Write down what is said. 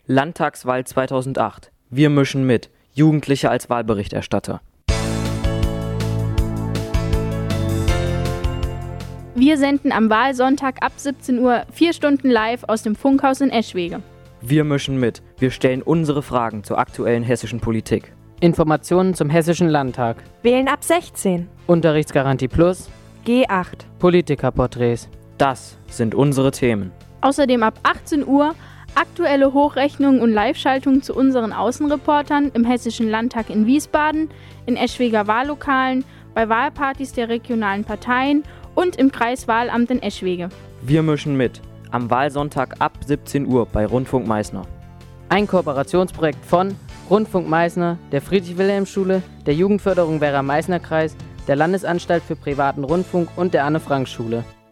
Landtagswahl 2008. Wir mischen mit. Jugendliche als Wahlberichterstatter. Wir senden am Wahlsonntag ab 17 Uhr 4 Stunden live aus dem Funkhaus in Eschwege. Wir mischen mit. Wir stellen unsere Fragen zur aktuellen hessischen Politik. Informationen zum Hessischen Landtag. Wählen ab 16. Unterrichtsgarantie Plus. G8. Politikerporträts. Das sind unsere Themen. Außerdem ab 18 Uhr aktuelle Hochrechnungen und Live-Schaltungen zu unseren Außenreportern im Hessischen Landtag in Wiesbaden, in Eschweger Wahllokalen, bei Wahlpartys der regionalen Parteien und im Kreiswahlamt in Eschwege. Wir mischen mit. Am Wahlsonntag ab 17 Uhr bei Rundfunk Meißner. Ein Kooperationsprojekt von Rundfunk Meißner, der Friedrich-Wilhelm-Schule, der Jugendförderung Werra-Meißner-Kreis, der Landesanstalt für privaten Rundfunk und der Anne-Frank-Schule.